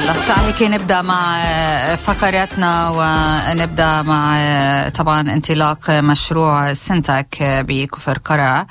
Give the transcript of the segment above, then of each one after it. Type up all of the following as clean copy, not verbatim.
يلا تعال هيك نبدأ مع فقراتنا، ونبدأ مع طبعا انطلاق مشروع سنتك بكفر قرع.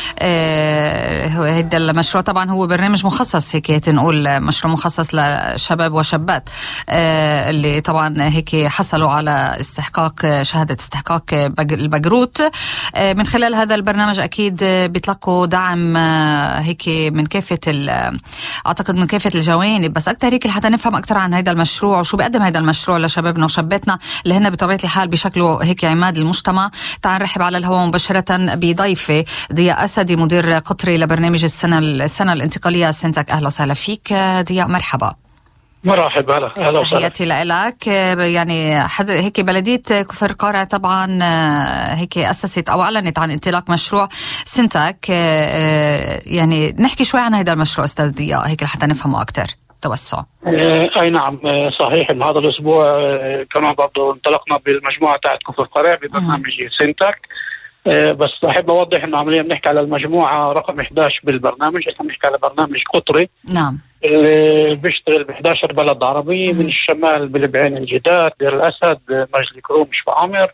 هذا المشروع طبعا هو برنامج مخصص، هيك تنقول مشروع مخصص لشباب وشابات اللي طبعا هيك حصلوا على استحقاق شهادة استحقاق البقروت. من خلال هذا البرنامج أكيد بيتلقوا دعم هيك من كافة أعتقد من كافة الجوانب، بس أكتر هيك حتى نفهم أكتر عن هذا المشروع وشو بيقدم هذا المشروع لشبابنا وشاباتنا اللي هن بطبيعة الحال بشكله هيك عماد المجتمع. تعال نرحب على الهواء مباشرة بضيفي ضياء أسدي، مدير قطري لبرنامج السنة الانتقالية سنتك. أهلا وسهلا فيك ضياء. مرحبا. مرحبا. اهلا وسهلا. تحياتي لك. يعني هيك بلديه كفر قرع طبعا هيك اسست او اعلنت عن انطلاق مشروع سنتك. يعني نحكي شوي عن هذا المشروع استاذ ضياء هيك حتى نفهمه اكثر توسع. اي نعم صحيح. من هذا الاسبوع كمان برضه انطلقنا بالمجموعه تاعت كفر قرع ببرنامج سنتك. بس احب اوضح انه عمليا بنحكي على المجموعه رقم 11 بالبرنامج. احنا بنحكي على برنامج قطري. نعم. اللي بيشتغل ب 11 بلد عربي، من الشمال بالبعين الجداد، دير الاسد، مجد الكروم، شفا عامر.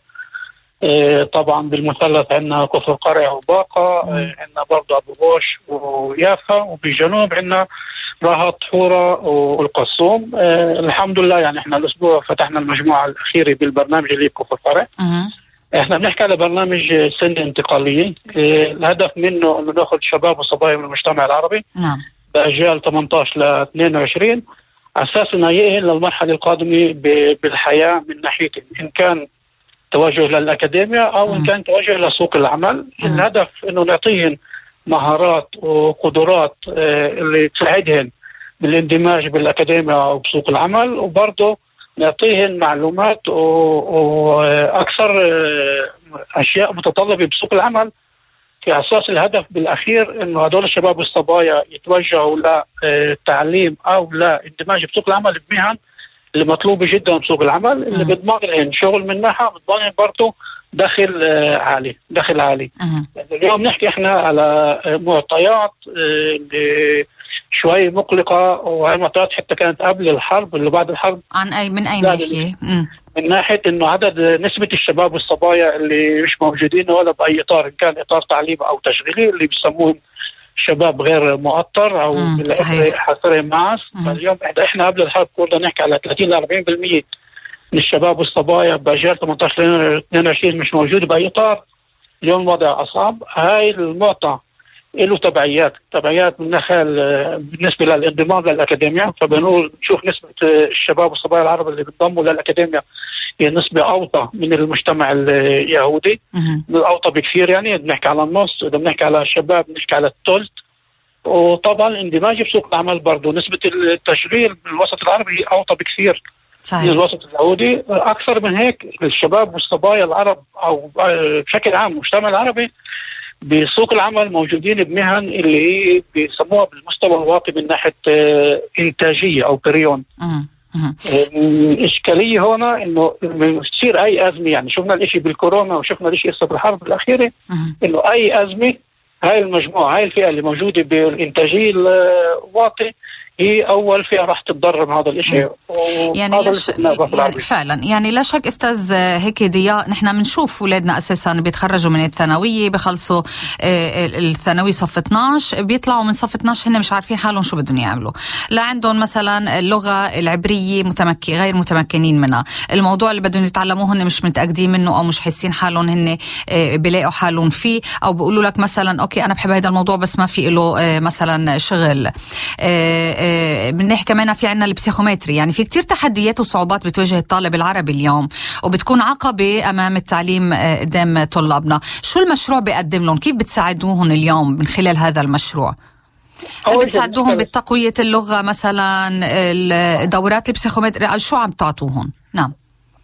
طبعا بالمثلث عندنا كفر قرع وباقه، عندنا برضه ابو غوش ويافا، وبالجنوب عندنا راهط حوره والقصوم. الحمد لله يعني احنا الاسبوع فتحنا المجموعه الاخيره بالبرنامج اللي كفر قرع. احنا بنحكي على برنامج سنة انتقالية. الهدف منه انه ناخذ شباب وصبايا من المجتمع العربي. نعم. باجيال 18 ل 22 على اساس انه يأهل للمرحله القادمه بالحياه من ناحيه ان كان توجه للاكاديميا او ان كان توجه لسوق العمل. الهدف انه نعطيهم مهارات وقدرات اللي تساعدهم بالاندماج بالاكاديميا او بسوق العمل، وبرضه نعطيهم معلومات واكثر اشياء متطلبه بسوق العمل، في اساس الهدف بالاخير انه هذول الشباب والصبايا يتوجهوا للتعليم او لاندماج بسوق العمل بمهن اللي مطلوبه جدا بسوق العمل، اللي بتضمن لهم شغل منها، بتضمن برضه دخل عالي. اليوم نحكي احنا على معطيات شوي مقلقة، وهي معطيات حتى كانت قبل الحرب اللي بعد الحرب. من أي ناحية؟ من ناحية إنه عدد نسبة الشباب والصبايا اللي مش موجودين ولا بأي إطار، إن كان إطار تعليم أو تشغيلي، اللي بيسموهم شباب غير مؤطر أو حصري معاص. فاليوم إحنا قبل الحرب كنا نحكي على 30 ل 40% من الشباب والصبايا بأجيال 18 ل 22 مش موجود بأي إطار. اليوم الوضع أصعب. هاي المعطى له تبعيات من ناحية بالنسبة للانضمام للأكاديمية. فبنقول نشوف نسبة الشباب والصبايا العرب اللي بينضموا للأكاديمية هي نسبة أوطى من المجتمع اليهودي، أوطى بكثير. يعني بنحكي على النص، إذا بنحكي على الشباب بنحكي على الثلث. وطبعا الاندماج بسوق العمل برضه نسبة التشغيل بالوسط العربي أوطى بكثير من الوسط اليهودي. أكثر من هيك الشباب والصبايا العرب أو بشكل عام المجتمع العربي بسوق العمل موجودين بمهن اللي بيسموها بالمستوى الواطي من ناحية إنتاجية أو بريون. الإشكالية هنا إنه تصير أي أزمة، يعني شفنا الإشي بالكورونا وشفنا الإشي هسه بالحرب الأخيرة، إنه أي أزمة هاي المجموعة، هاي الفئة اللي موجودة بالإنتاجية الواطي هي أول فئة راح تتضرر من هذا الإشي. يعني فعلا يعني لا شك أستاذ هيك ضياء، نحن بنشوف أولادنا أساسا بيتخرجوا من الثانوية، بخلصوا الثانوي صف 12، بيطلعوا من صف 12 هن مش عارفين حالهم شو بدهم يعملوا. لا عندهم مثلا اللغة العبرية غير متمكنين منها، الموضوع اللي بدهم يتعلموه هن مش متأكدين منه أو مش حاسين حالهم هن بيلاقوا حالهم فيه، أو بيقولوا لك مثلا أوكي أنا بحب هذا الموضوع بس ما في له مثلا شغل. بنحكي كمان في عنا البسيخومتري. يعني في كتير تحديات وصعوبات بتواجه الطالب العربي اليوم، وبتكون عقبة أمام التعليم قدام طلابنا. شو المشروع بيقدم لهم؟ كيف بتساعدوهم اليوم من خلال هذا المشروع؟ هل بتساعدوهم بتقوية اللغة مثلا، الدورات البسيخومتري، شو عم تعطوهم؟ نعم.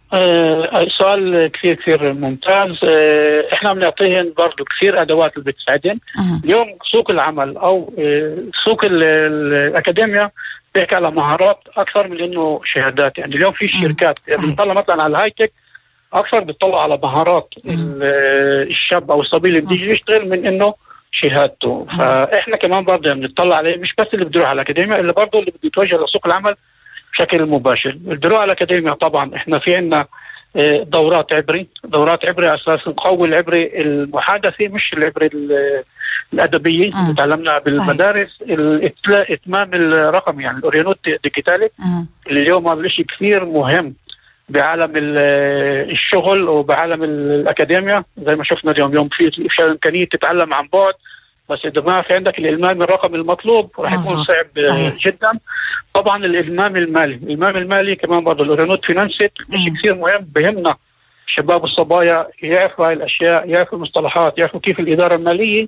سؤال كثير ممتاز. احنا بنعطيهم برضو كثير ادوات اللي بتساعدهم. اليوم سوق العمل او سوق الأكاديمية بيحكي على مهارات اكثر من انه شهادات. يعني اليوم في شركات بنطلع مثلا على الهايتك اكثر بتطلع على مهارات الشاب او الصبي اللي بده يشتغل من انه شهادته. فاحنا كمان برضه بنطلع عليه، مش بس اللي بده يروح على الأكاديمية، اللي برضه اللي بده يتوجه لسوق العمل بشكل مباشر. الدروع الأكاديمية طبعا احنا في عنا دورات عبري أساس نقوي العبري المحادثي مش العبري الأدبية اللي تعلمنا بالمدارس. إتمام الرقم يعني الأورينوت ديجيتالي اللي اليوم هذا الشيء كثير مهم بعالم الشغل وبعالم الأكاديمية. زي ما شفنا اليوم في إمكانية تتعلم عن بعد، بس إذا ما في عندك الإلمام الرقمي المطلوب راح يكون صعب جدا. طبعا الإلمام المالي كمان برضه الأورينوت فينانسيت شيء كثير مهم. بهمنا الشباب والصبايا يعرفوا هاي الأشياء، يعرفوا المصطلحات، يعرفوا كيف الإدارة المالية.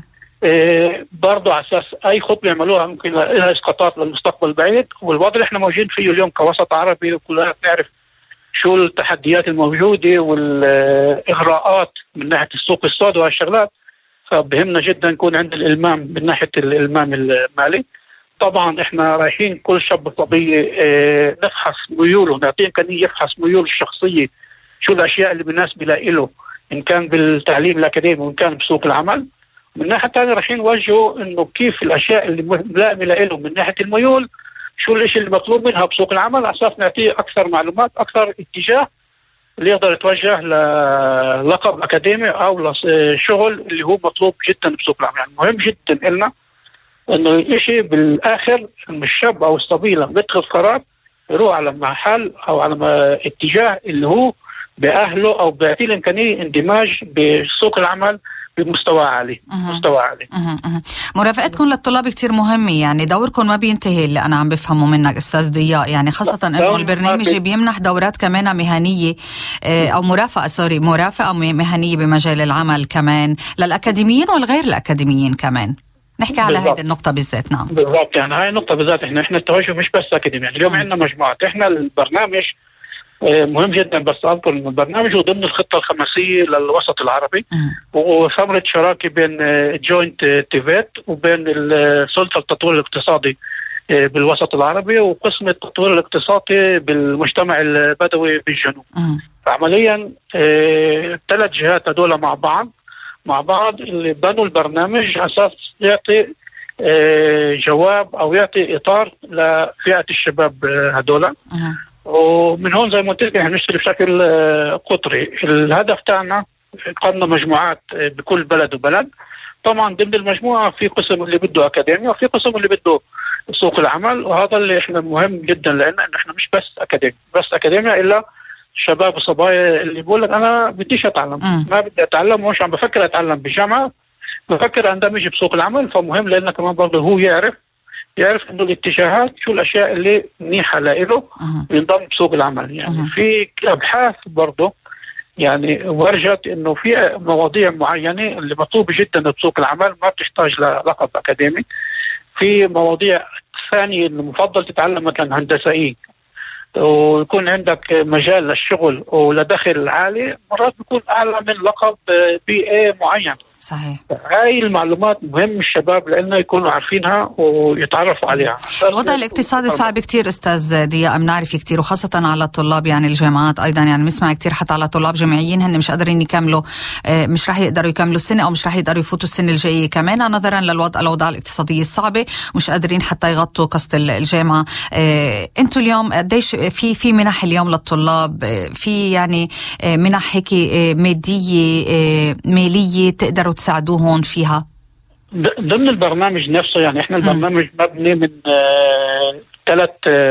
برضه على أساس أي خطوة يعملوها ممكن لها إسقاطات للمستقبل البعيد. والوضع اللي احنا موجودين فيه اليوم كوسط عربي وكلنا نعرف شو التحديات الموجودة والإغراءات من ناحية السوق السوداء وهالشغلات. فبهمنا جدا يكون عند الإلمام من ناحية الإلمام المالي. طبعا احنا رايحين كل شاب صبية نفحص ميوله، نعطيه إمكانية يفحص ميوله الشخصية، شو الأشياء اللي بالنسبة له إن كان بالتعليم الأكاديمي وإن كان بسوق العمل. من ناحية تانية رايحين نوجهه إنه كيف الأشياء اللي ملائمة له من ناحية الميول، شو الاشي اللي مطلوب منها بسوق العمل، على اساس نعطيه اكثر معلومات، اكثر اتجاه اللي يقدر يتوجه للقب اكاديمي او لشغل اللي هو مطلوب جدا بسوق العمل. يعني مهم جدا لنا انه الاشي بالاخر الشاب او الصبي لما يتخذ قرار يروح على محل او على اتجاه اللي هو باهله او بيعطيه الامكانيه اندماج بسوق العمل بمستوى عالي. مرافقتكم للطلاب كتير مهمة، يعني دوركم ما بينتهي اللي أنا عم بفهمه منك أستاذ ضياء، يعني خاصة أنه البرنامج بيمنح دورات كمان مهنية أو مرافقة مهنية بمجال العمل كمان للأكاديميين والغير الأكاديميين كمان. نحكي على هذه النقطة بالذات. نعم بالضبط، يعني هاي النقطة بالذات احنا التوجه مش بس أكاديمي. يعني اليوم عندنا مجموعات، احنا البرنامج مهم جدا، بس أذكر إنه البرنامج هو ضمن الخطة الخماسية للوسط العربي وثمرة شراكة بين جوينت تيفيت وبين سلطة التطوير الاقتصادي بالوسط العربي وقسم التطوير الاقتصادي بالمجتمع البدوي بالجنوب. فعمليا 3 جهات هذول مع بعض اللي بنوا البرنامج على أساس يعطي جواب أو يعطي إطار لفئة الشباب هذول. ومن هون زي ما قلت لك احنا بنشتغل بشكل قطري. الهدف تاعنا قمنا مجموعات بكل بلد وبلد. طبعا ضمن المجموعه في قسم اللي بده اكاديميا وفي قسم اللي بده سوق العمل، وهذا اللي احنا مهم جدا لنا انه احنا مش بس اكاديميا الا شباب وصبايا اللي بيقول لك انا بديش اتعلم، ما بدي اتعلم ومش عم بفكر اتعلم بجامعه، بفكر اندمج بسوق العمل. فمهم لنا كمان برضه هو يعرف انه الاتجاهات شو الاشياء اللي منيحه له ينضم بسوق العمل. يعني في ابحاث برضه يعني ورجت انه في مواضيع معينه اللي مطلوبه جدا بسوق العمل ما بتحتاج للقب اكاديمي. في مواضيع ثانيه المفضل تتعلم مثلا هندسيه ويكون عندك مجال للشغل ولدخل عالي، مرات بيكون أعلى من لقب BA معين. صحيح. هاي المعلومات مهم الشباب لأنه يكونوا عارفينها ويتعرفوا عليها. الوضع الاقتصادي صعب كتير أستاذ ضياء، بنعرف كتير، وخاصة على الطلاب يعني الجامعات أيضا، يعني بنسمع كتير حتى على طلاب جامعيين هن مش قادرين يكملوا، مش راح يقدروا يكملوا السنة أو مش راح يقدروا يفوتوا السنة الجاية كمان نظرا للوضع الاقتصادية الصعبة، مش قادرين حتى يغطوا قسط الجامعة. أنتوا اليوم قديش في منح اليوم للطلاب؟ في يعني منح هيك مادية مالية تقدروا تساعدوهم فيها ضمن البرنامج نفسه؟ يعني احنا البرنامج مبني من 3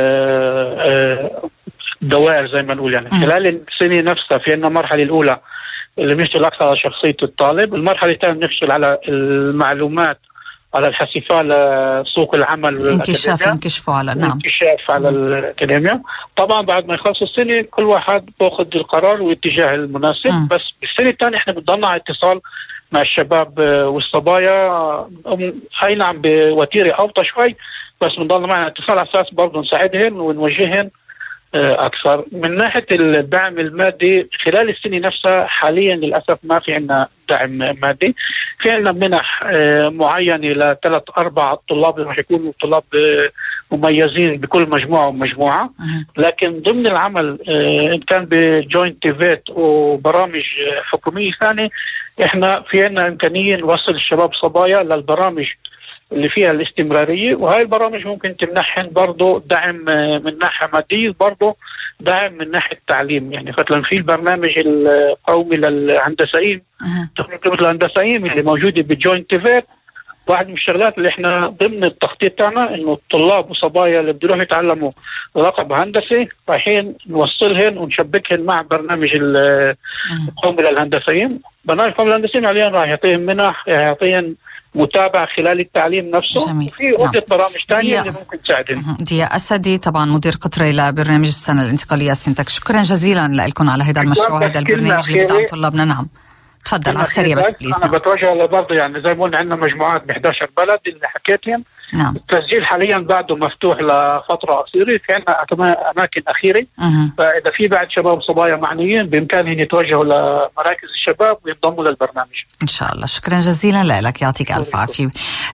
دوائر زي ما نقول. يعني خلال السنة نفسها في عندنا المرحلة الأولى اللي بنشتغل أكثر على شخصية الطالب، المرحلة الثانية بنشتغل على المعلومات، على الحسيفة لسوق العمل انكشفوا على انكشاف على الأكاديمية. طبعا بعد ما يخلص السنة كل واحد بأخذ القرار والاتجاه المناسب. بس بالسنة الثانية احنا بنضلنا على اتصال مع الشباب والصبايا، اي نعم بوتيرة أوطى شوي، بس بنضلنا معنا اتصال على أساس برضه نساعدهم ونوجههم أكثر. من ناحية الدعم المادي خلال السنة نفسها حاليا للأسف ما في عنا دعم مادي. في عنا منح معينة ل3-4 طلاب اللي راح يكونوا طلاب مميزين بكل مجموعة ومجموعة، لكن ضمن العمل إن كان بجوينت تيفيت وبرامج حكومية ثانية احنا في عنا إمكانية نوصل الشباب صبايا للبرامج اللي فيها الاستمرارية. وهاي البرامج ممكن تمنحهم برضو دعم من ناحية مادية، برضو دعم من ناحية التعليم. يعني مثلا في البرنامج القومي للهندسيين، تخريج الهندسيين اللي موجودة بالجوينت تيفيت، واحد من الشغلات اللي احنا ضمن التخطيط تاعنا انه الطلاب وصبايا اللي بده يروحوا يتعلموا لقب هندسي رايحين نوصلهن ونشبكهن مع برنامج القومي للهندسيين. برنامج القومي للهندسيين عليهم راح يعطيهم منح، يعطيهم متابعة خلال التعليم نفسه. جميل. في عدة برامج ثانية اللي ممكن تساعدهم. ديا أسدي طبعا مدير قطري لبرنامج السنة الانتقالية سنتك، شكرا جزيلا لكم على هذا المشروع، هذا البرنامج اللي بدعم طلابنا. نعم تفضل على السريع بس بليز. أنا بتوجه برضه يعني زي ما قلنا عندنا مجموعات ب 11 بلد اللي حكيتهم. نعم. التسجيل حاليا بعده مفتوح لفترة قصيرة، في عندنا كمان أماكن أخيرة. فإذا في بعد شباب وصبايا معنيين بإمكانهم يتوجهوا لمراكز الشباب وينضموا للبرنامج. إن شاء الله. شكرا جزيلا لك، يعطيك ألف عافية.